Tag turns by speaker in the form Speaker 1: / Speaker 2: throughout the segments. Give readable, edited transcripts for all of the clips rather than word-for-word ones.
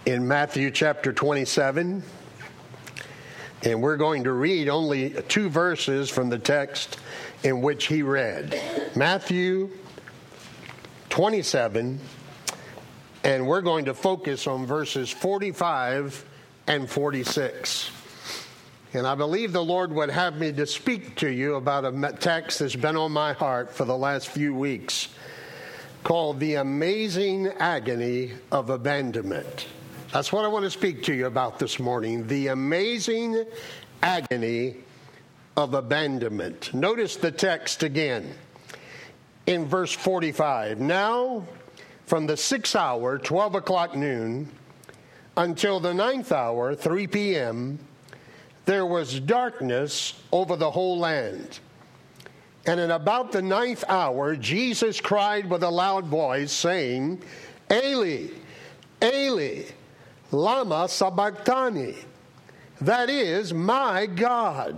Speaker 1: in Matthew chapter 27, and we're going to read only 2 verses from the text in which he read. Matthew 27, and we're going to focus on verses 45 and 46. And I believe the Lord would have me to speak to you about a text that's been on my heart for the last few weeks, called The Amazing Agony of Abandonment. That's what I want to speak to you about this morning. The amazing agony of abandonment. Notice the text again in verse 45. Now, from the 6th hour, 12 o'clock noon, until the 9th hour, 3 p.m., there was darkness over the whole land. And in about the 9th hour, Jesus cried with a loud voice, saying, Eli, Eli, lama sabachthani. That is, my God,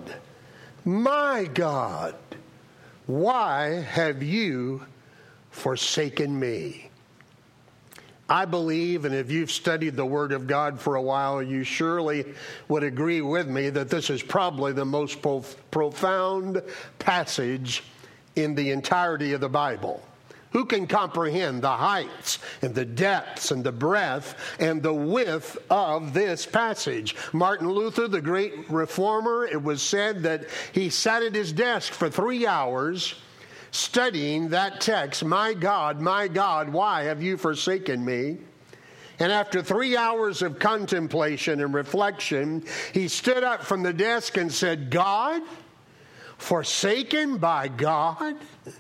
Speaker 1: why have you forsaken me? I believe, and if you've studied the Word of God for a while, you surely would agree with me that this is probably the most profound passage in the entirety of the Bible. Who can comprehend the heights and the depths and the breadth and the width of this passage? Martin Luther, the great reformer, it was said that he sat at his desk for 3 hours studying that text, my God, why have you forsaken me? And after 3 hours of contemplation and reflection, he stood up from the desk and said, God? Forsaken by God?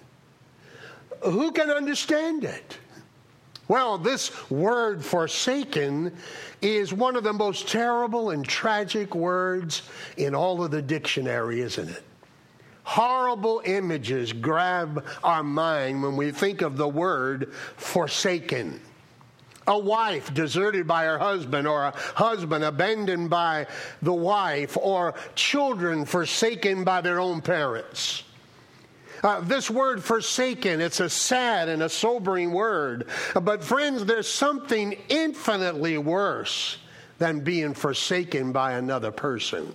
Speaker 1: Who can understand it? Well, this word forsaken is one of the most terrible and tragic words in all of the dictionary, isn't it? Horrible images grab our mind when we think of the word forsaken. A wife deserted by her husband, or a husband abandoned by the wife, or children forsaken by their own parents. This word forsaken, it's a sad and a sobering word. But friends, there's something infinitely worse than being forsaken by another person.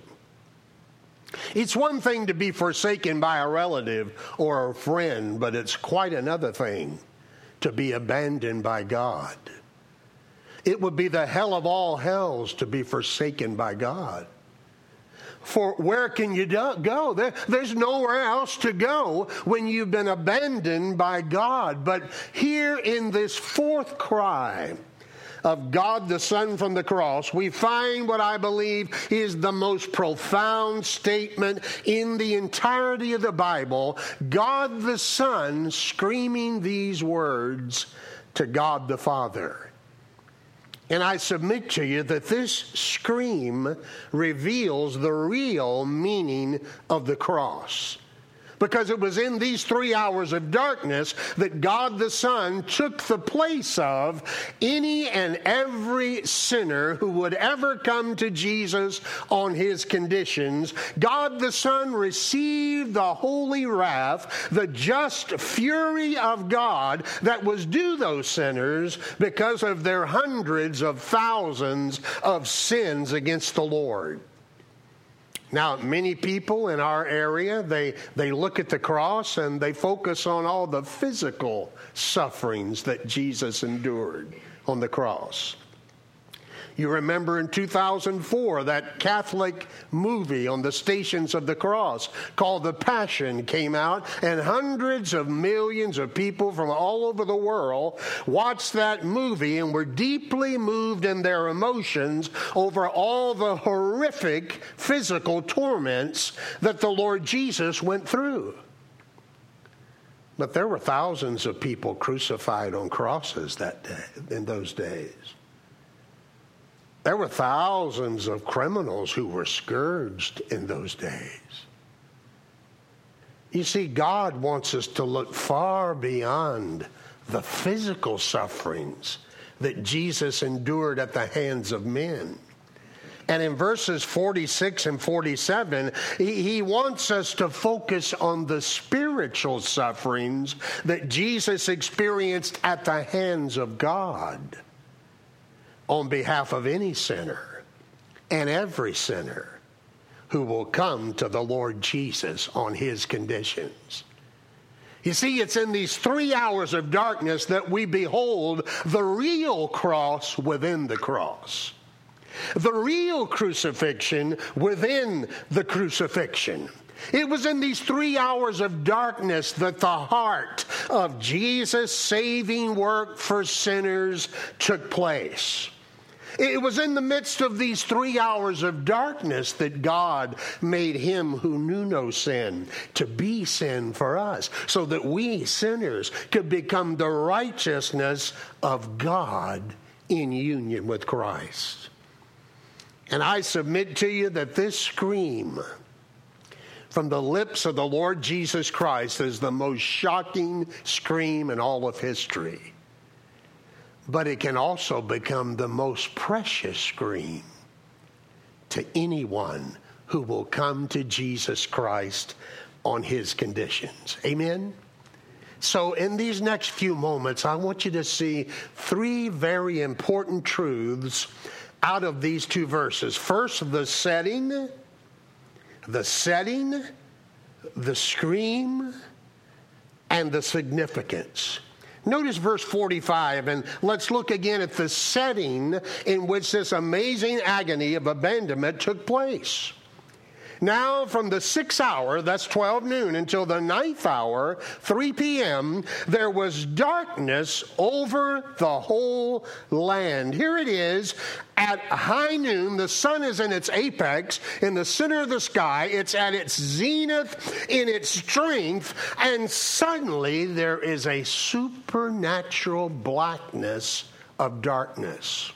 Speaker 1: It's one thing to be forsaken by a relative or a friend, but it's quite another thing to be abandoned by God. It would be the hell of all hells to be forsaken by God. For where can you go? There's nowhere else to go when you've been abandoned by God. But here in this fourth cry of God the Son from the cross, we find what I believe is the most profound statement in the entirety of the Bible. God the Son screaming these words to God the Father. And I submit to you that this scream reveals the real meaning of the cross. Because it was in these 3 hours of darkness that God the Son took the place of any and every sinner who would ever come to Jesus on his conditions. God the Son received the holy wrath, the just fury of God that was due those sinners because of their hundreds of thousands of sins against the Lord. Now, many people in our area, they look at the cross and they focus on all the physical sufferings that Jesus endured on the cross. You remember in 2004, that Catholic movie on the Stations of the Cross called The Passion came out, and hundreds of millions of people from all over the world watched that movie and were deeply moved in their emotions over all the horrific physical torments that the Lord Jesus went through. But there were thousands of people crucified on crosses that day, in those days. There were thousands of criminals who were scourged in those days. You see, God wants us to look far beyond the physical sufferings that Jesus endured at the hands of men. And in verses 46 and 47, he wants us to focus on the spiritual sufferings that Jesus experienced at the hands of God. on behalf of any sinner and every sinner who will come to the Lord Jesus on his conditions. You see, it's in these 3 hours of darkness that we behold the real cross within the cross. The real crucifixion within the crucifixion. It was in these 3 hours of darkness that the heart of Jesus' saving work for sinners took place. It was in the midst of these 3 hours of darkness that God made him who knew no sin to be sin for us, so that we sinners could become the righteousness of God in union with Christ. And I submit to you that this scream from the lips of the Lord Jesus Christ is the most shocking scream in all of history. But it can also become the most precious scream to anyone who will come to Jesus Christ on his conditions. Amen? So in these next few moments, I want you to see 3 very important truths out of these 2 verses. First, the setting, the scream, and the significance. Notice verse 45, and let's look again at the setting in which this amazing agony of abandonment took place. Now from the 6th hour, that's 12 noon, until the 9th hour, 3 p.m., there was darkness over the whole land. Here it is, at high noon, the sun is in its apex, in the center of the sky. It's at its zenith in its strength, and suddenly there is a supernatural blackness of darkness.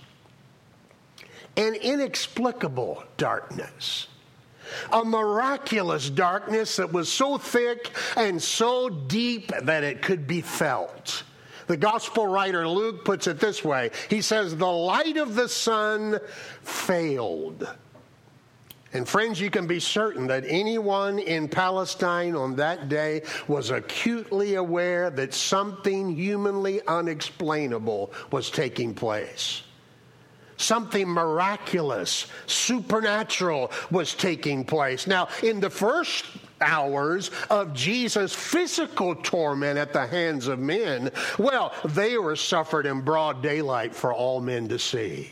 Speaker 1: An inexplicable darkness. A miraculous darkness that was so thick and so deep that it could be felt. The gospel writer Luke puts it this way. He says, the light of the sun failed. And friends, you can be certain that anyone in Palestine on that day was acutely aware that something humanly unexplainable was taking place. Something miraculous, supernatural was taking place. Now, in the first hours of Jesus' physical torment at the hands of men, well, they were suffered in broad daylight for all men to see.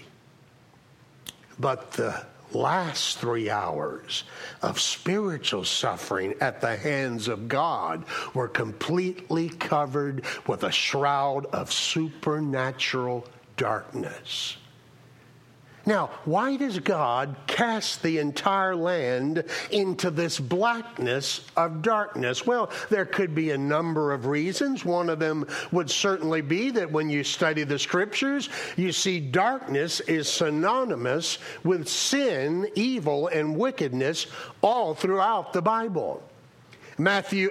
Speaker 1: But the last 3 hours of spiritual suffering at the hands of God were completely covered with a shroud of supernatural darkness. Now, why does God cast the entire land into this blackness of darkness? Well, there could be a number of reasons. One of them would certainly be that when you study the scriptures, you see darkness is synonymous with sin, evil, and wickedness all throughout the Bible. Matthew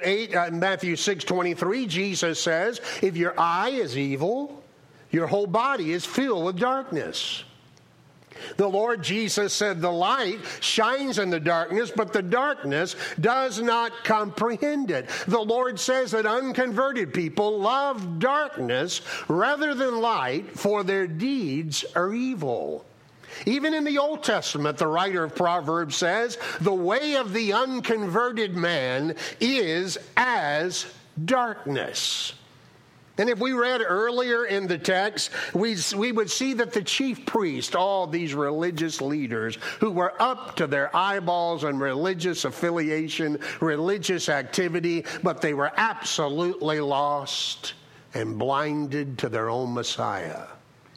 Speaker 1: 6:23, Jesus says, if your eye is evil, your whole body is filled with darkness. The Lord Jesus said the light shines in the darkness, but the darkness does not comprehend it. The Lord says that unconverted people love darkness rather than light, for their deeds are evil. Even in the Old Testament, the writer of Proverbs says, the way of the unconverted man is as darkness. And if we read earlier in the text, we would see that the chief priest, all these religious leaders who were up to their eyeballs in religious affiliation, religious activity, but they were absolutely lost and blinded to their own Messiah.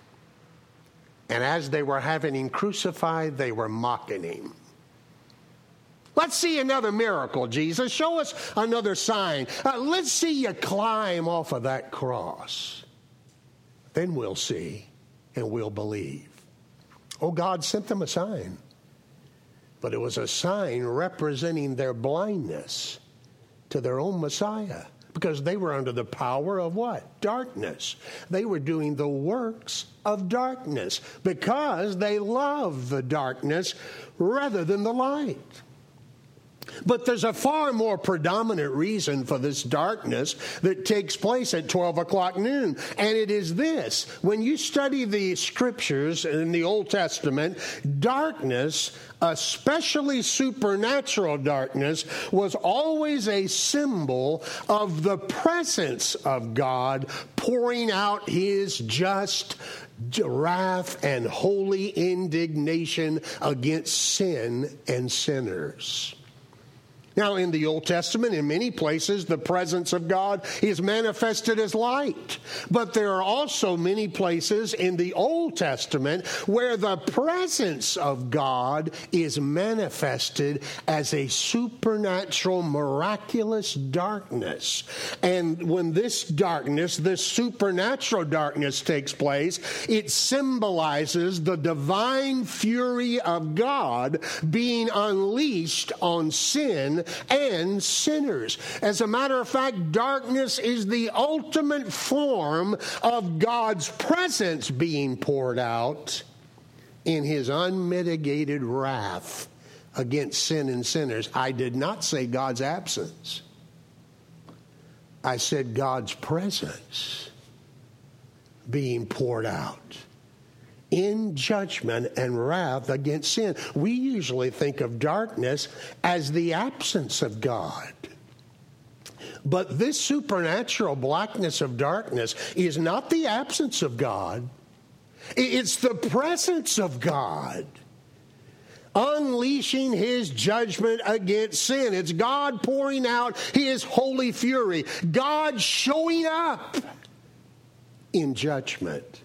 Speaker 1: And as they were having him crucified, they were mocking him. Let's see another miracle, Jesus. Show us another sign. Let's see you climb off of that cross. Then we'll see and we'll believe. Oh, God sent them a sign. But it was a sign representing their blindness to their own Messiah. Because they were under the power of what? Darkness. They were doing the works of darkness. Because they loved the darkness rather than the light. But there's a far more predominant reason for this darkness that takes place at 12 o'clock noon. And it is this. When you study the scriptures in the Old Testament, darkness, especially supernatural darkness, was always a symbol of the presence of God pouring out his just wrath and holy indignation against sin and sinners. Now, in the Old Testament, in many places, the presence of God is manifested as light. But there are also many places in the Old Testament where the presence of God is manifested as a supernatural, miraculous darkness. And when this darkness, this supernatural darkness takes place, it symbolizes the divine fury of God being unleashed on sin and sinners. As a matter of fact, darkness is the ultimate form of God's presence being poured out in his unmitigated wrath against sin and sinners. I did not say God's absence. I said God's presence being poured out in judgment and wrath against sin. We usually think of darkness as the absence of God. But this supernatural blackness of darkness is not the absence of God. It's the presence of God unleashing his judgment against sin. It's God pouring out his holy fury. God showing up in judgment,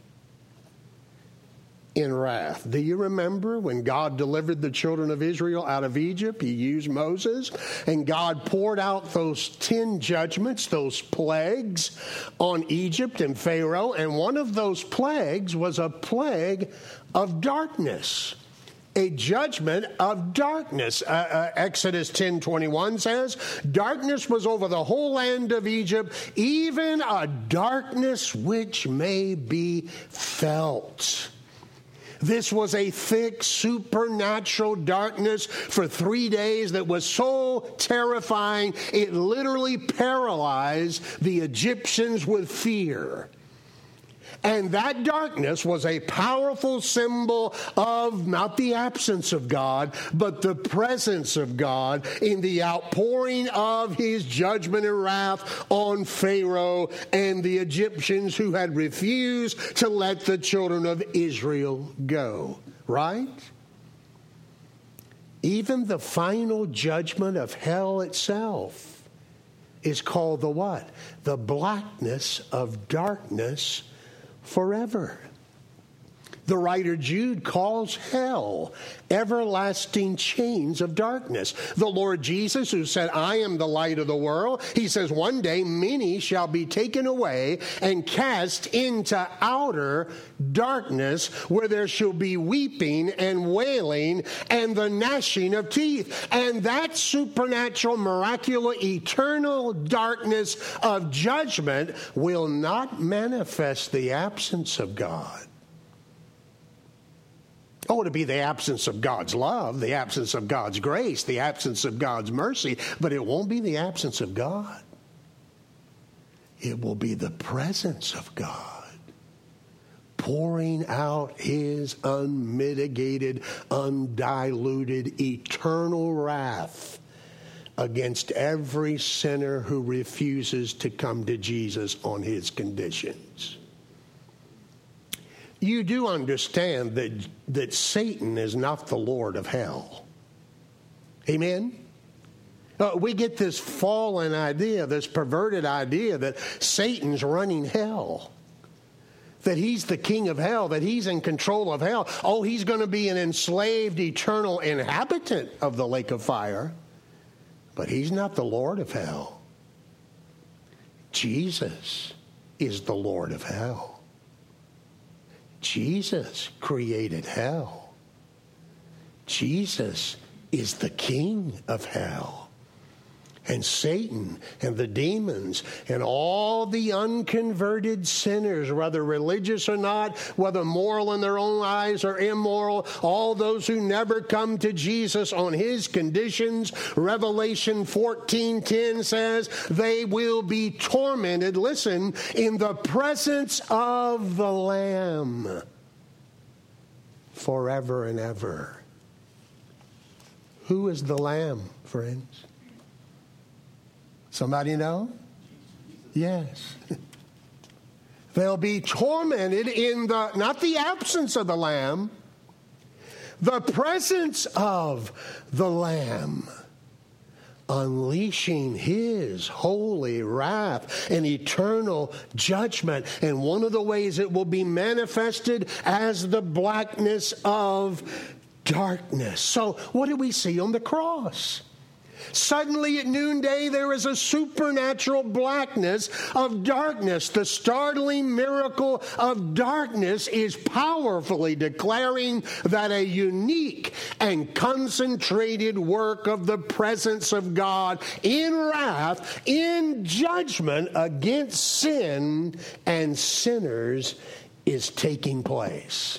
Speaker 1: in wrath. Do you remember when God delivered the children of Israel out of Egypt? He used Moses, and God poured out those 10 judgments, those plagues on Egypt and Pharaoh, and one of those plagues was a plague of darkness. A judgment of darkness. Exodus 10:21 says, darkness was over the whole land of Egypt, even a darkness which may be felt. This was a thick, supernatural darkness for 3 days that was so terrifying, it literally paralyzed the Egyptians with fear. And that darkness was a powerful symbol of not the absence of God, but the presence of God in the outpouring of his judgment and wrath on Pharaoh and the Egyptians who had refused to let the children of Israel go. Right? Even the final judgment of hell itself is called the what? The blackness of darkness forever. The writer Jude calls hell everlasting chains of darkness. The Lord Jesus, who said, I am the light of the world, he says, one day many shall be taken away and cast into outer darkness, where there shall be weeping and wailing and the gnashing of teeth. And that supernatural, miraculous, eternal darkness of judgment will not manifest the absence of God. Oh, it'll be the absence of God's love, the absence of God's grace, the absence of God's mercy, but it won't be the absence of God. It will be the presence of God pouring out his unmitigated, undiluted, eternal wrath against every sinner who refuses to come to Jesus on his conditions. You do understand that Satan is not the Lord of hell. Amen? We get this fallen idea, this perverted idea that Satan's running hell, that he's the king of hell, that he's in control of hell. Oh, he's going to be an enslaved, eternal inhabitant of the lake of fire, but he's not the Lord of hell. Jesus is the Lord of hell. Jesus created hell. Jesus is the king of hell. And Satan and the demons and all the unconverted sinners, whether religious or not, whether moral in their own eyes or immoral, all those who never come to Jesus on his conditions, Revelation 14:10 says, they will be tormented, listen, in the presence of the Lamb forever and ever. Who is the Lamb, friends? Somebody know? Yes. They'll be tormented in not the absence of the Lamb, the presence of the Lamb, unleashing his holy wrath and eternal judgment. And one of the ways it will be manifested as the blackness of darkness. So what do we see on the cross? Suddenly at noonday, there is a supernatural blackness of darkness. The startling miracle of darkness is powerfully declaring that a unique and concentrated work of the presence of God in wrath, in judgment against sin and sinners is taking place.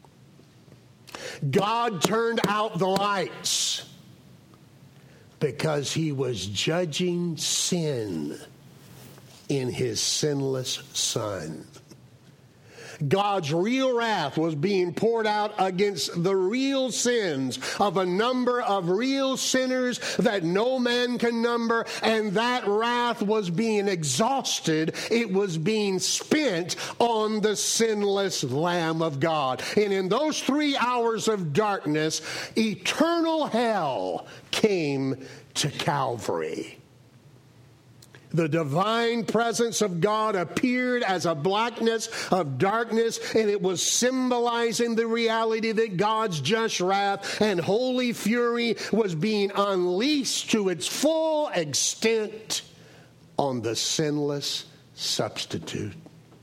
Speaker 1: God turned out the lights because he was judging sin in his sinless Son. God's real wrath was being poured out against the real sins of a number of real sinners that no man can number, and that wrath was being exhausted. It was being spent on the sinless Lamb of God. And in those 3 hours of darkness, eternal hell came to Calvary. The divine presence of God appeared as a blackness of darkness, and it was symbolizing the reality that God's just wrath and holy fury was being unleashed to its full extent on the sinless substitute.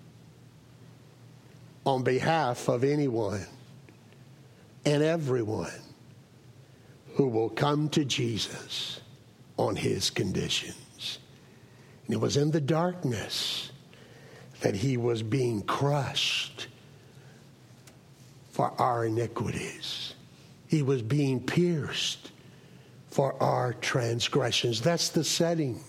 Speaker 1: On behalf of anyone and everyone who will come to Jesus on his condition. And it was in the darkness that he was being crushed for our iniquities. He was being pierced for our transgressions. That's the setting.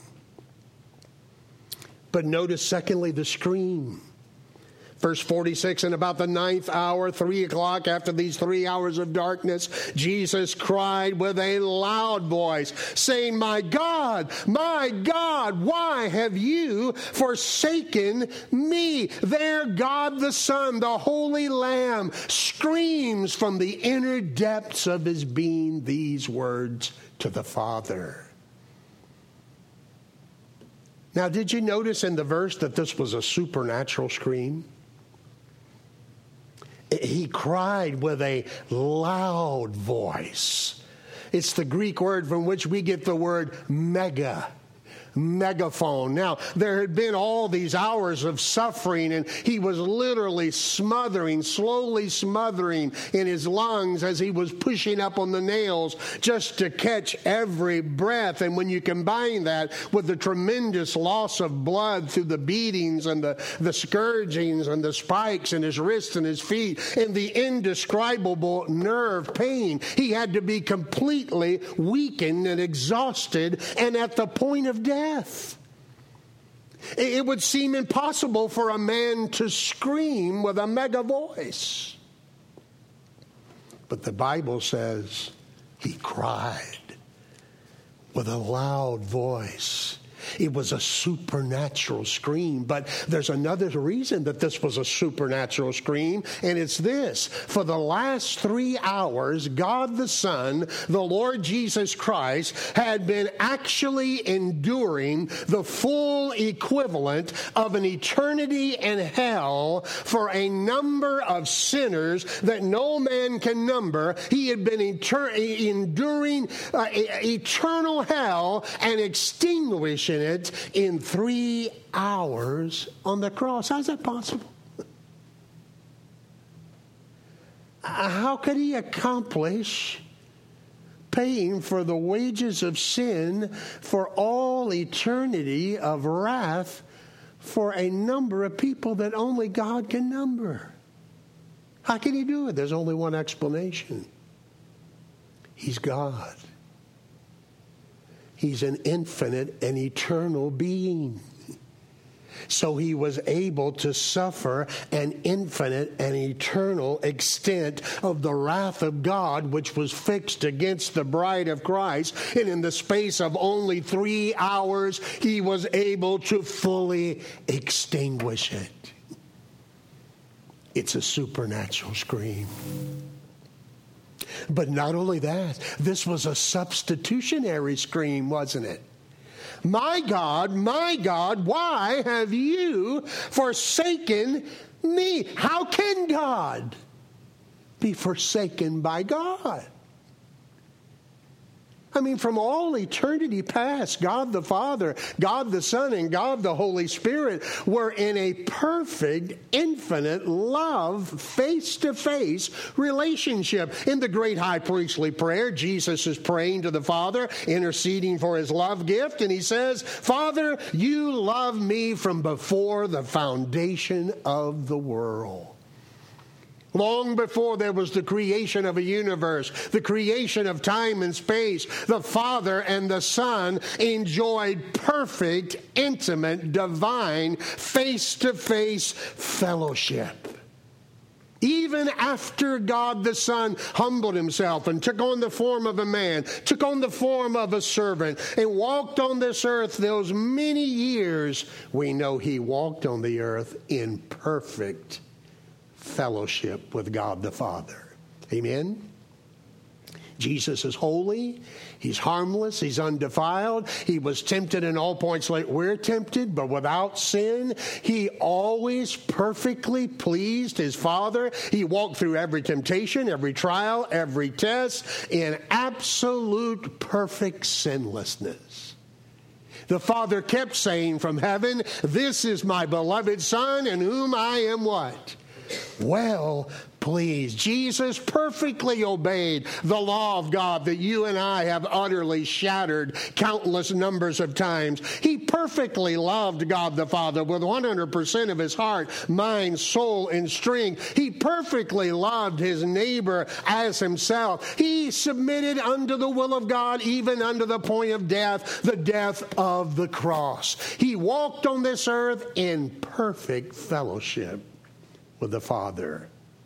Speaker 1: But notice, secondly, the scream. Verse 46, and about the 9th hour, 3 o'clock, after these 3 hours of darkness, Jesus cried with a loud voice, saying, my God, why have you forsaken me? There God the Son, the Holy Lamb, screams from the inner depths of his being these words to the Father. Now, did you notice in the verse that this was a supernatural scream? He cried with a loud voice. It's the Greek word from which we get the word megaphone. Now, there had been all these hours of suffering, and he was literally slowly smothering in his lungs as he was pushing up on the nails just to catch every breath. And when you combine that with the tremendous loss of blood through the beatings and the scourgings and the spikes in his wrists and his feet and the indescribable nerve pain, he had to be completely weakened and exhausted and at the point of death. It would seem impossible for a man to scream with a mega voice. But the Bible says he cried with a loud voice. It was a supernatural scream. But there's another reason that this was a supernatural scream, and it's this. For the last 3 hours, God the Son, the Lord Jesus Christ, had been actually enduring the full equivalent of an eternity in hell for a number of sinners that no man can number. He had been enduring eternal hell and extinguishing it in 3 hours on the cross. How's that possible? How could he accomplish paying for the wages of sin for all eternity of wrath for a number of people that only God can number. How can he do it? There's only one explanation. He's God. He's an infinite and eternal being. So he was able to suffer an infinite and eternal extent of the wrath of God, which was fixed against the bride of Christ. And in the space of only 3 hours, he was able to fully extinguish it. It's a supernatural scream. But not only that, this was a substitutionary scream, wasn't it? My God, why have you forsaken me? How can God be forsaken by God? I mean, from all eternity past, God the Father, God the Son, and God the Holy Spirit were in a perfect, infinite love, face-to-face relationship. In the great high priestly prayer, Jesus is praying to the Father, interceding for his love gift, and he says, Father, you love me from before the foundation of the world. Long before there was the creation of a universe, the creation of time and space, the Father and the Son enjoyed perfect, intimate, divine, face-to-face fellowship. Even after God the Son humbled himself and took on the form of a man, took on the form of a servant, and walked on this earth those many years, we know he walked on the earth in perfect fellowship with God the Father. Amen? Jesus is holy. He's harmless. He's undefiled. He was tempted in all points like we're tempted, but without sin. He always perfectly pleased his Father. He walked through every temptation, every trial, every test in absolute perfect sinlessness. The Father kept saying from heaven, this is my beloved Son in whom I am what? Well pleased. Jesus perfectly obeyed the law of God that you and I have utterly shattered countless numbers of times. He perfectly loved God the Father with 100% of his heart, mind, soul, and strength. He perfectly loved his neighbor as himself. He submitted unto the will of God, even unto the point of death, the death of the cross. He walked on this earth in perfect fellowship with the Father.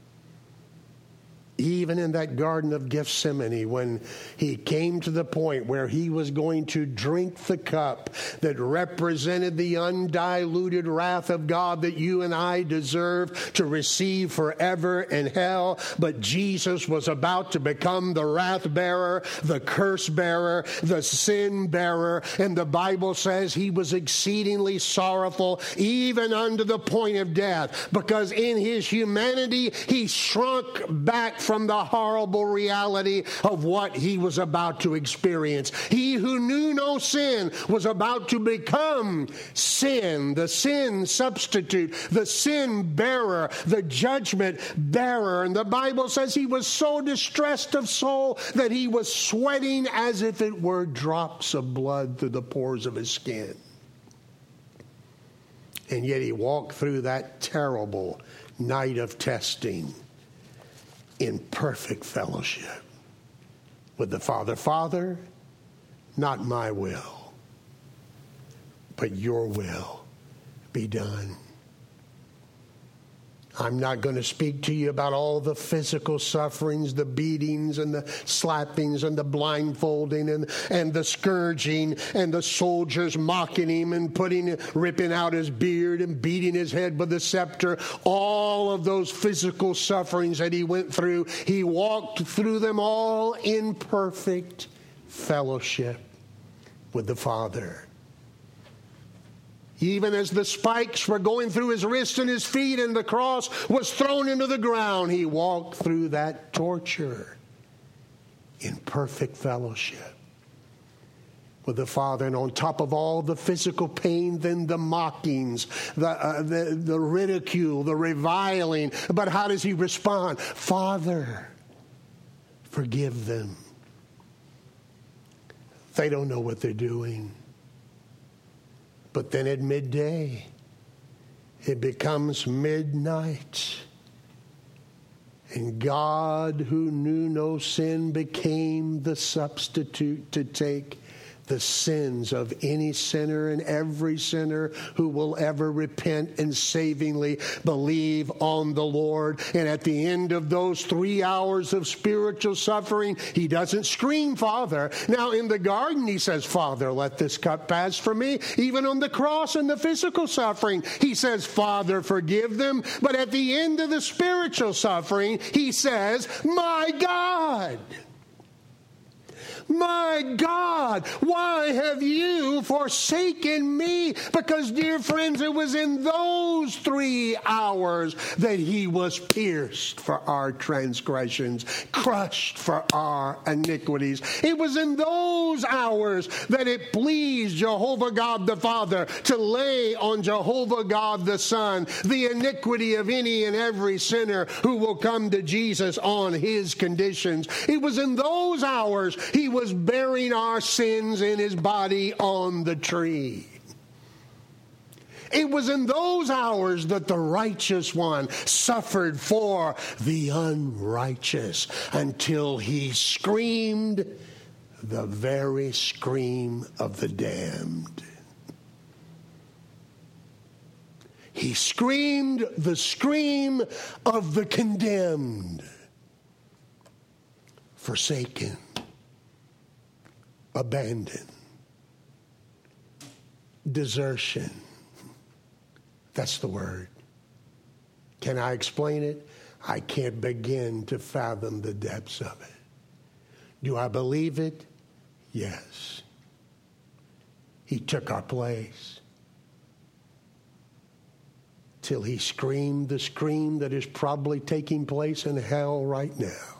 Speaker 1: Even in that Garden of Gethsemane, when he came to the point where he was going to drink the cup that represented the undiluted wrath of God that you and I deserve to receive forever in hell, but Jesus was about to become the wrath bearer, the curse bearer, the sin bearer, and the Bible says he was exceedingly sorrowful, even unto the point of death, because in his humanity he shrunk back from the horrible reality of what he was about to experience. He who knew no sin was about to become sin, the sin substitute, the sin bearer, the judgment bearer. And the Bible says he was so distressed of soul that he was sweating as if it were drops of blood through the pores of his skin. And yet he walked through that terrible night of testing in perfect fellowship with the Father. Father, not my will, but your will be done. I'm not going to speak to you about all the physical sufferings, the beatings and the slappings and the blindfolding and the scourging and the soldiers mocking him and ripping out his beard and beating his head with a scepter. All of those physical sufferings that he went through, he walked through them all in perfect fellowship with the Father. Even as the spikes were going through his wrists and his feet and the cross was thrown into the ground, he walked through that torture in perfect fellowship with the Father. And on top of all the physical pain, then the mockings, the ridicule, the reviling. But how does he respond? Father, forgive them, They don't know what they're doing. But then at midday, it becomes midnight. And God, who knew no sin, became the substitute to take the sins of any sinner and every sinner who will ever repent and savingly believe on the Lord. And at the end of those 3 hours of spiritual suffering, he doesn't scream, Father. Now in the garden, he says, Father, let this cup pass from me. Even on the cross and the physical suffering, he says, Father, forgive them. But at the end of the spiritual suffering, he says, my God, my God, why have you forsaken me? Because, dear friends, it was in those 3 hours that he was pierced for our transgressions, crushed for our iniquities. It was in those hours that it pleased Jehovah God the Father to lay on Jehovah God the Son the iniquity of any and every sinner who will come to Jesus on his conditions. It was in those hours he was bearing our sins in his body on the tree. It was in those hours that the righteous one suffered for the unrighteous until he screamed the very scream of the damned. He screamed the scream of the condemned, forsaken, abandoned, desertion. That's the word. Can I explain it? I can't begin to fathom the depths of it. Do I believe it? Yes. He took our place till he screamed the scream that is probably taking place in hell right now.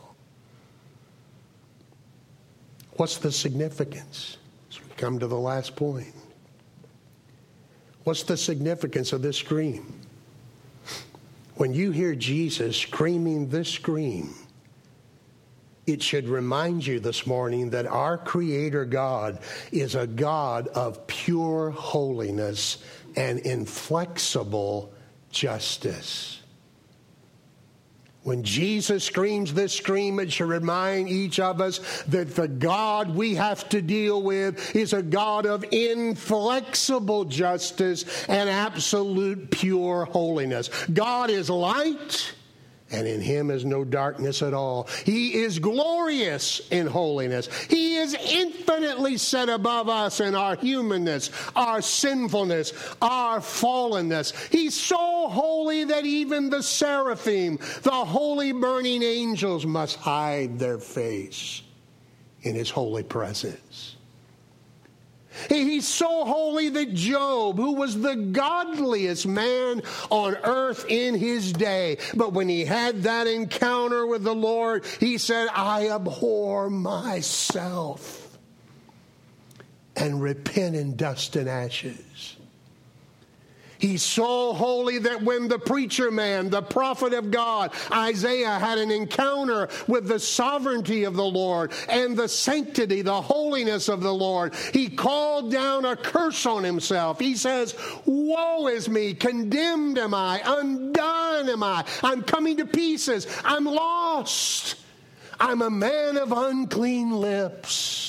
Speaker 1: What's the significance? As we come to the last point. What's the significance of this scream? When you hear Jesus screaming this scream, it should remind you this morning that our Creator God is a God of pure holiness and inflexible justice. When Jesus screams this scream, it should remind each of us that the God we have to deal with is a God of inflexible justice and absolute pure holiness. God is light, and in him is no darkness at all. He is glorious in holiness. He is infinitely set above us in our humanness, our sinfulness, our fallenness. He's so holy that even the seraphim, the holy burning angels, must hide their face in his holy presence. He's so holy that Job, who was the godliest man on earth in his day, but when he had that encounter with the Lord, he said, I abhor myself and repent in dust and ashes. He's so holy that when the preacher man, the prophet of God, Isaiah, had an encounter with the sovereignty of the Lord and the sanctity, the holiness of the Lord, he called down a curse on himself. He says, woe is me, condemned am I, undone am I, I'm coming to pieces, I'm lost, I'm a man of unclean lips.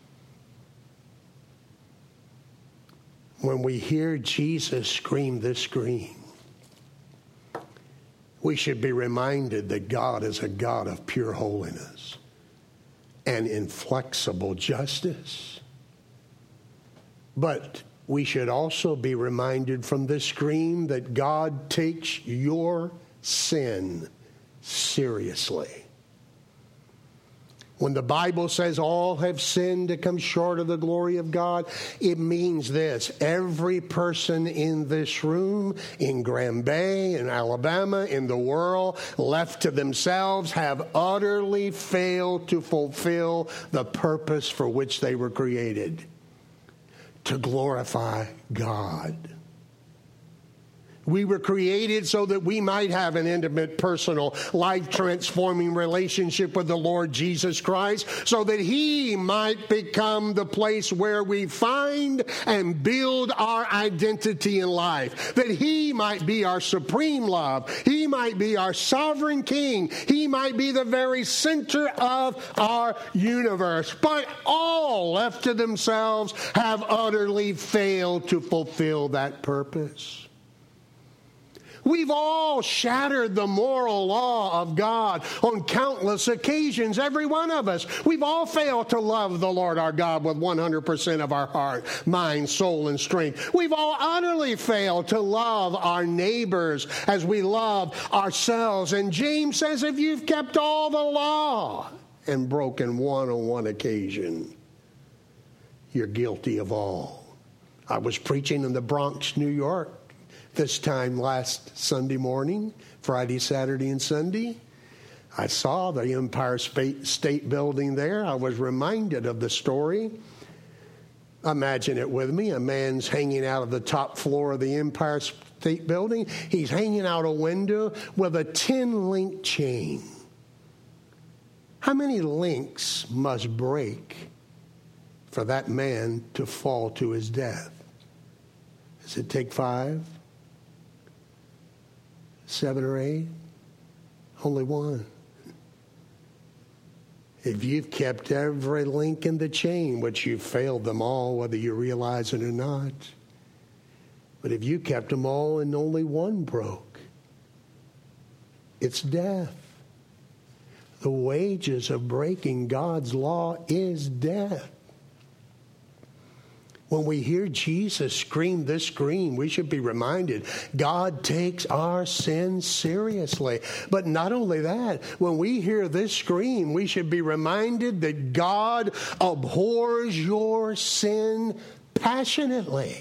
Speaker 1: When we hear Jesus scream this scream, we should be reminded that God is a God of pure holiness and inflexible justice. But we should also be reminded from this scream that God takes your sin seriously. When the Bible says all have sinned to come short of the glory of God, it means this. Every person in this room, in Grand Bay, in Alabama, in the world, left to themselves, have utterly failed to fulfill the purpose for which they were created, to glorify God. We were created so that we might have an intimate, personal, life-transforming relationship with the Lord Jesus Christ, so that He might become the place where we find and build our identity in life, that He might be our supreme love, He might be our sovereign King, He might be the very center of our universe. But all left to themselves have utterly failed to fulfill that purpose. We've all shattered the moral law of God on countless occasions, every one of us. We've all failed to love the Lord our God with 100% of our heart, mind, soul, and strength. We've all utterly failed to love our neighbors as we love ourselves. And James says, if you've kept all the law and broken one on one occasion, you're guilty of all. I was preaching in the Bronx, New York, this time last Sunday morning, Friday, Saturday, and Sunday. I saw the Empire State Building there. I was reminded of the story. Imagine it with me. A man's hanging out of the top floor of the Empire State Building. He's hanging out a window with a 10-link chain. How many links must break for that man to fall to his death? Does it take 5? 7 or 8? Only one. If you've kept every link in the chain, which you've failed them all, whether you realize it or not, but if you kept them all and only one broke, it's death. The wages of breaking God's law is death. When we hear Jesus scream this scream, we should be reminded God takes our sin seriously. But not only that, when we hear this scream, we should be reminded that God abhors your sin passionately.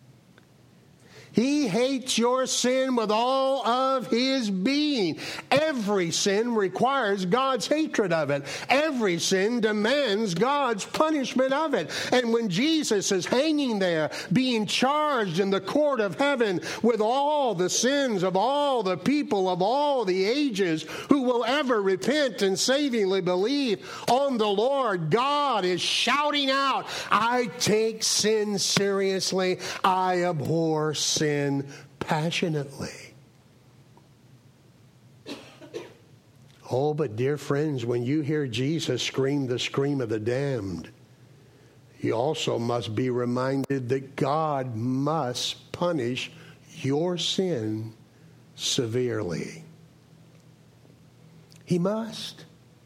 Speaker 1: He hates your sin with all of His being. Every sin requires God's hatred of it. Every sin demands God's punishment of it. And when Jesus is hanging there, being charged in the court of heaven with all the sins of all the people of all the ages who will ever repent and savingly believe on the Lord, God is shouting out, I take sin seriously. I abhor sin passionately. Oh, but dear friends, when you hear Jesus scream the scream of the damned, you also must be reminded that God must punish your sin severely. He must.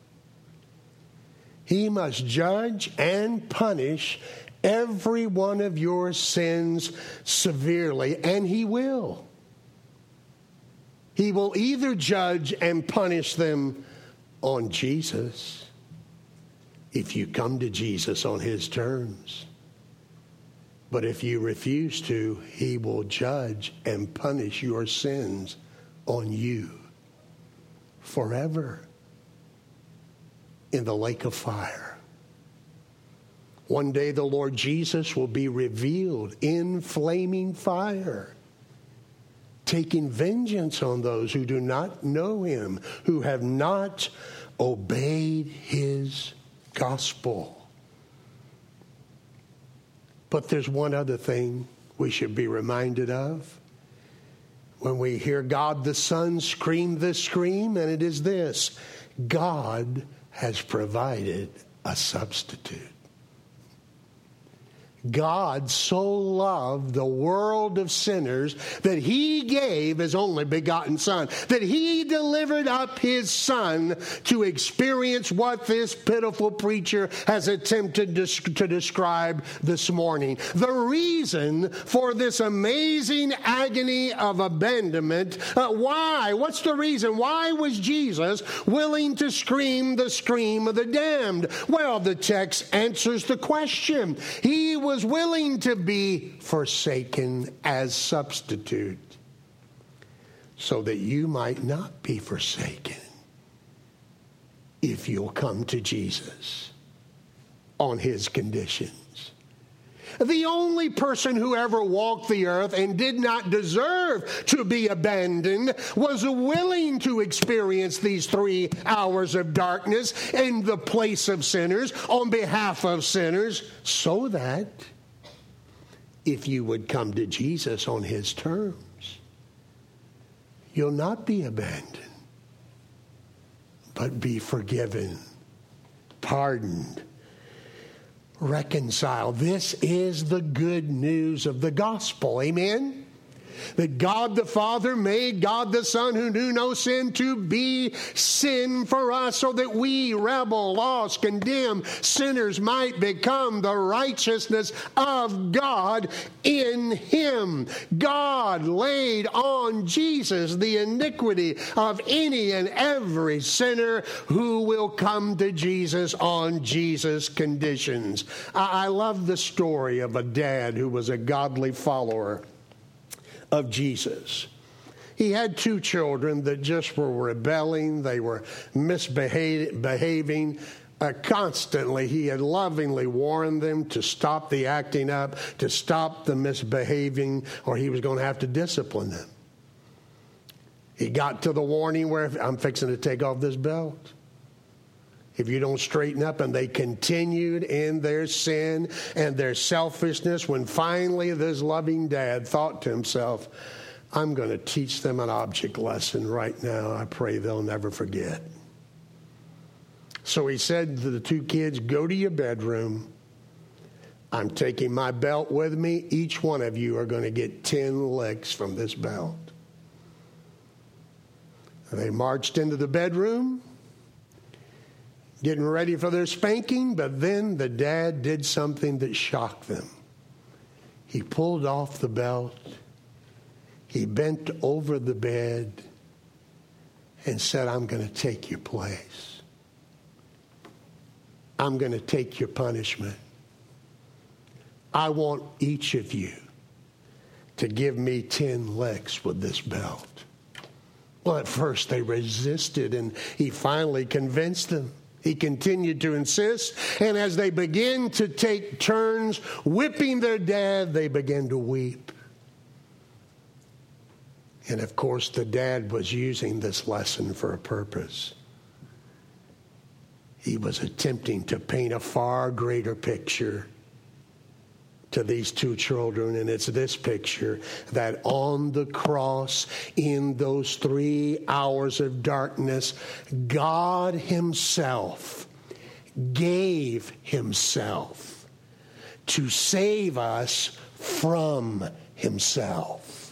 Speaker 1: He must judge and punish every one of your sins severely, and He will. He will either judge and punish them on Jesus, if you come to Jesus on His terms. But if you refuse to, He will judge and punish your sins on you forever in the lake of fire. One day the Lord Jesus will be revealed in flaming fire, taking vengeance on those who do not know Him, who have not obeyed His gospel. But there's one other thing we should be reminded of when we hear God the Son scream this scream, and it is this: God has provided a substitute. God so loved the world of sinners that He gave His only begotten Son, that He delivered up His Son to experience what this pitiful preacher has attempted to describe this morning. The reason for this amazing agony of abandonment, why? What's the reason? Why was Jesus willing to scream the scream of the damned? Well, the text answers the question. He was willing to be forsaken as substitute so that you might not be forsaken if you'll come to Jesus on His conditions. the only person who ever walked the earth and did not deserve to be abandoned, was willing to experience these 3 hours of darkness in the place of sinners on behalf of sinners, so that if you would come to Jesus on his terms, you'll not be abandoned, but be forgiven, pardoned, reconciled. This is the good news of the gospel. Amen? That God the Father made God the Son, who knew no sin, to be sin for us, so that we, rebel, lost, condemned sinners, might become the righteousness of God in him. God laid on Jesus the iniquity of any and every sinner who will come to Jesus on Jesus' conditions. I love the story of a dad who was a godly follower of Jesus. He had 2 children that just were rebelling. They were misbehaving constantly. He had lovingly warned them to stop the acting up, to stop the misbehaving, or he was going to have to discipline them. He got to the warning where, I'm fixing to take off this belt if you don't straighten up. And they continued in their sin and their selfishness, when finally this loving dad thought to himself, I'm going to teach them an object lesson right now. I pray they'll never forget. So he said to the 2 kids, go to your bedroom. I'm taking my belt with me. Each one of you are going to get 10 licks from this belt. And they marched into the bedroom, getting ready for their spanking, but then the dad did something that shocked them. He pulled off the belt, he bent over the bed, and said, I'm going to take your place. I'm going to take your punishment. I want each of you to give me 10 licks with this belt. Well, at first they resisted, and he finally convinced them. He continued to insist, and as they began to take turns whipping their dad, they began to weep. And of course, the dad was using this lesson for a purpose. He was attempting to paint a far greater picture to these 2 children, and it's this picture, that on the cross, in those 3 hours of darkness, God himself gave himself to save us from himself.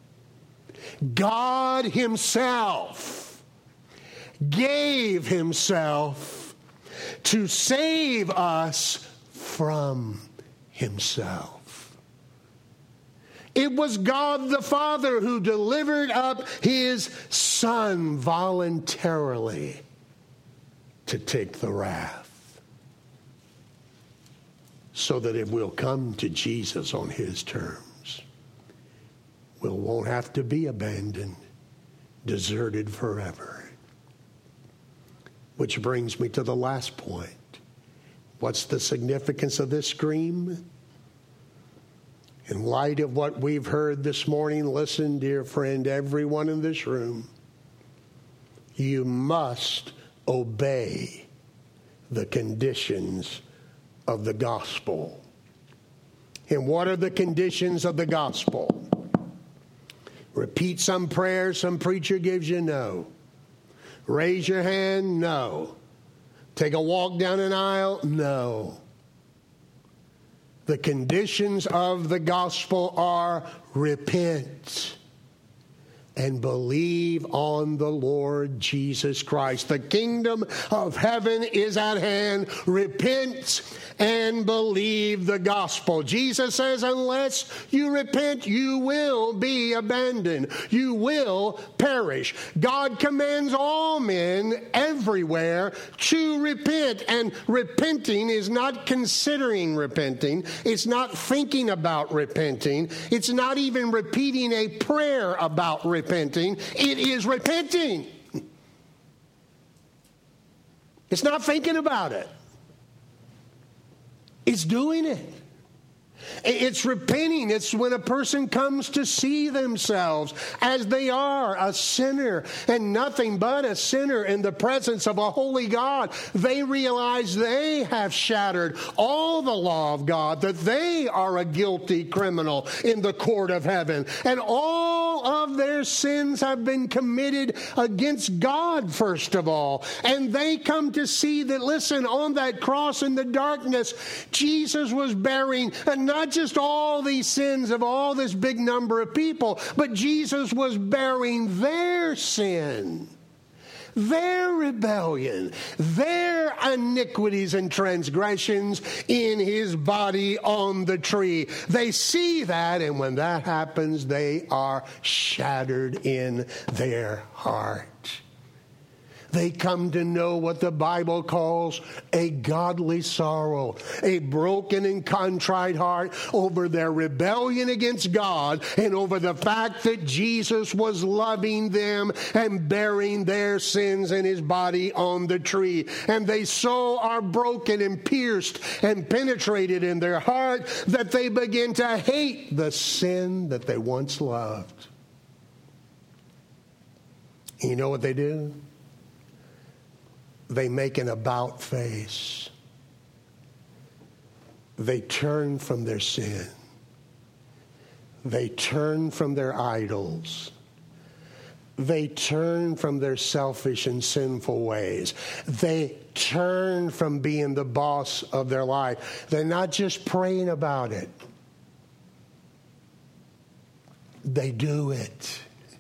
Speaker 1: God himself gave himself to save us from himself. It was God the Father who delivered up his Son voluntarily to take the wrath, so that if we'll come to Jesus on his terms, we won't have to be abandoned, deserted forever. Which brings me to the last point. What's the significance of this scream? In light of what we've heard this morning, listen, dear friend, everyone in this room, you must obey the conditions of the gospel. And what are the conditions of the gospel? Repeat some prayer some preacher gives you? No. Raise your hand? No. Take a walk down an aisle? No. The conditions of the gospel are repent and believe on the Lord Jesus Christ. The kingdom of heaven is at hand. Repent and believe the gospel. Jesus says, unless you repent, you will be abandoned. You will perish. God commands all men everywhere to repent. And repenting is not considering repenting. It's not thinking about repenting. It's not even repeating a prayer about repenting. It is repenting. It's not thinking about it. It's doing it. It's repenting. It's when a person comes to see themselves as they are, a sinner and nothing but a sinner in the presence of a holy God. They realize they have shattered all the law of God, that they are a guilty criminal in the court of heaven. And all of their sins have been committed against God, first of all. And they come to see that, listen, on that cross in the darkness, Jesus was bearing not just all these sins of all this big number of people, but Jesus was bearing their sin, their rebellion, their iniquities and transgressions in his body on the tree. They see that, and when that happens, they are shattered in their heart. They come to know what the Bible calls a godly sorrow, a broken and contrite heart over their rebellion against God and over the fact that Jesus was loving them and bearing their sins in his body on the tree. And they so are broken and pierced and penetrated in their heart that they begin to hate the sin that they once loved. You know what they do? They make an about face. They turn from their sin. They turn from their idols. They turn from their selfish and sinful ways. They turn from being the boss of their life. They're not just praying about it. They do it.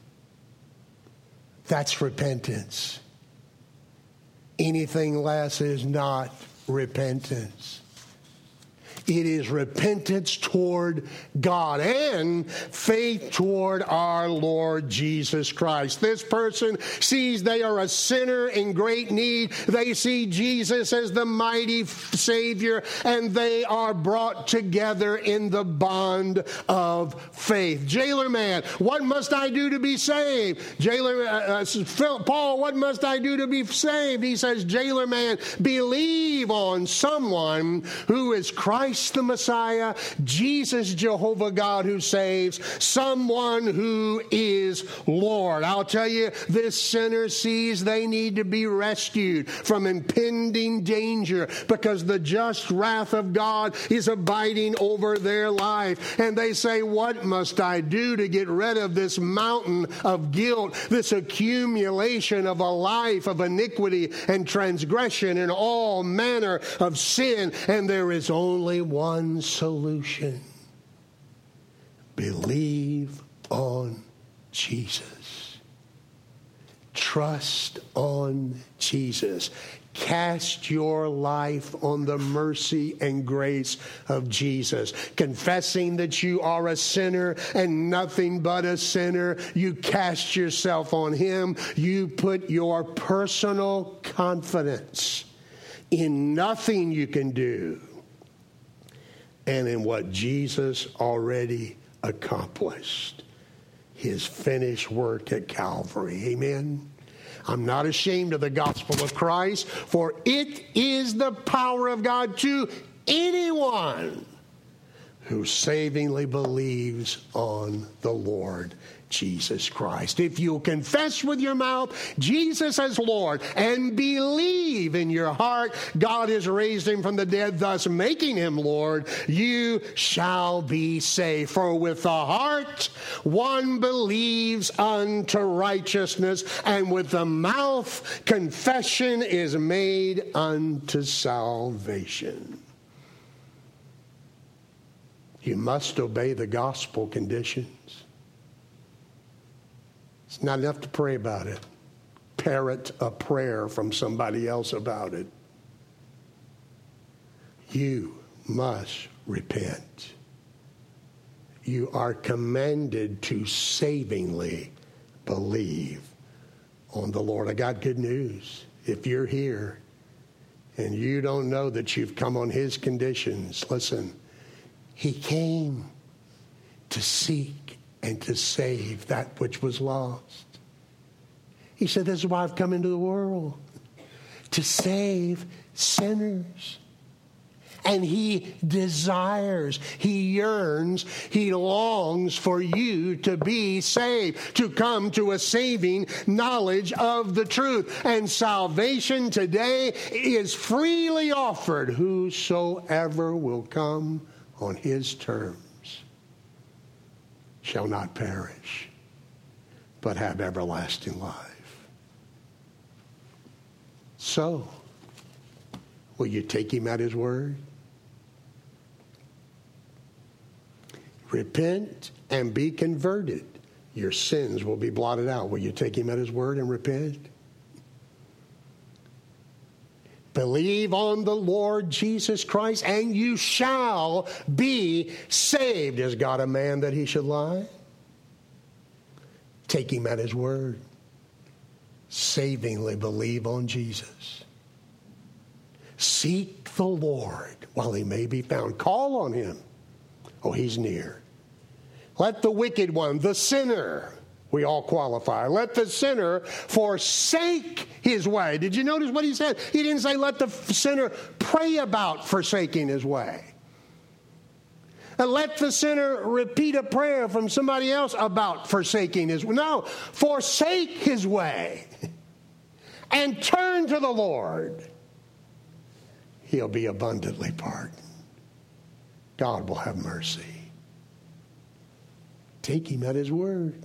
Speaker 1: That's repentance. Anything less is not repentance. It is repentance toward God and faith toward our Lord Jesus Christ. This person sees they are a sinner in great need. They see Jesus as the mighty Savior, and they are brought together in the bond of faith. Jailer man, what must I do to be saved? Paul, what must I do to be saved? He says, jailer man, believe on someone who is Christ the Messiah, Jesus Jehovah God who saves, someone who is Lord. I'll tell you, this sinner sees they need to be rescued from impending danger because the just wrath of God is abiding over their life. And they say, what must I do to get rid of this mountain of guilt, this accumulation of a life of iniquity and transgression and all manner of sin? And there is only one solution. Believe on Jesus. Trust on Jesus. Cast your life on the mercy and grace of Jesus. Confessing that you are a sinner and nothing but a sinner, you cast yourself on him. You put your personal confidence in nothing you can do and in what Jesus already accomplished, his finished work at Calvary. Amen. I'm not ashamed of the gospel of Christ, for it is the power of God to anyone who savingly believes on the Lord Jesus Christ. If you'll confess with your mouth Jesus as Lord and believe in your heart God has raised him from the dead, thus making him Lord, you shall be saved. For with the heart one believes unto righteousness, and with the mouth confession is made unto salvation. You must obey the gospel conditions. It's not enough to pray about it. Parrot a prayer from somebody else about it. You must repent. You are commanded to savingly believe on the Lord. I got good news. If you're here and you don't know that you've come on his conditions, listen, he came to seek and to save that which was lost. He said, this is why I've come into the world, to save sinners. And He desires, He yearns, He longs for you to be saved, to come to a saving knowledge of the truth. And salvation today is freely offered. Whosoever will come on His terms shall not perish, but have everlasting life. So, will you take Him at His word? Repent and be converted. Your sins will be blotted out. Will you take Him at His word and repent? Believe on the Lord Jesus Christ, and you shall be saved. Is God a man that He should lie? Take Him at His word. Savingly believe on Jesus. Seek the Lord while He may be found. Call on Him. Oh, He's near. Let the wicked one, the sinner, we all qualify. Let the sinner forsake his way. Did you notice what he said? He didn't say let the sinner pray about forsaking his way. And let the sinner repeat a prayer from somebody else about forsaking his way. No, forsake his way and turn to the Lord. He'll be abundantly pardoned. God will have mercy. Take Him at His word.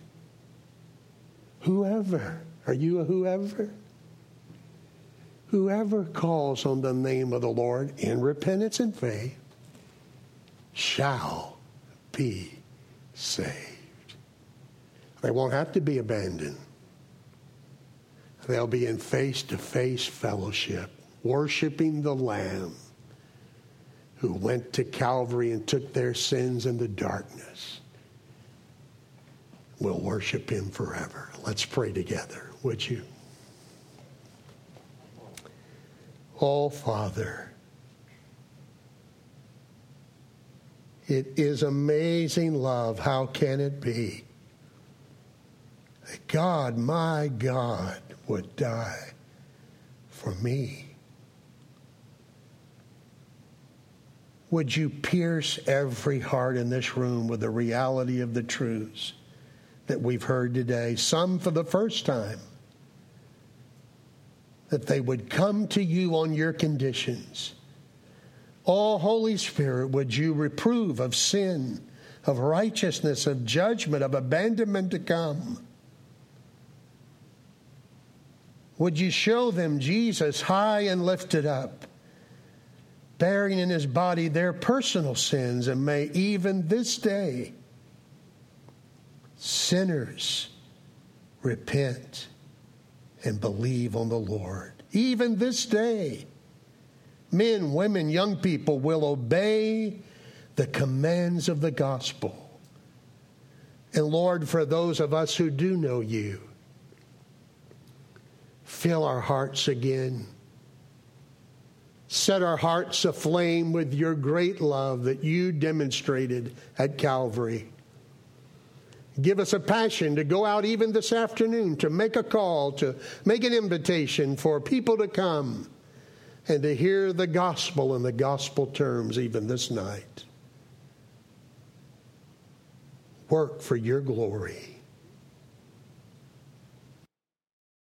Speaker 1: Whoever, are you a whoever? Whoever calls on the name of the Lord in repentance and faith shall be saved. They won't have to be abandoned. They'll be in face-to-face fellowship, worshiping the Lamb who went to Calvary and took their sins in the darkness. We'll worship Him forever. Let's pray together, would you? Oh, Father, it is amazing love. How can it be that God, my God, would die for me? Would you pierce every heart in this room with the reality of the truths that we've heard today, some for the first time, that they would come to you on your conditions. Oh, Holy Spirit, would you reprove of sin, of righteousness, of judgment, of abandonment to come? Would you show them Jesus high and lifted up, bearing in His body their personal sins, and may even this day sinners repent and believe on the Lord. Even this day, men, women, young people will obey the commands of the gospel. And Lord, for those of us who do know you, fill our hearts again. Set our hearts aflame with your great love that you demonstrated at Calvary. Give us a passion to go out even this afternoon, to make a call, to make an invitation for people to come and to hear the gospel in the gospel terms even this night. Work for your glory.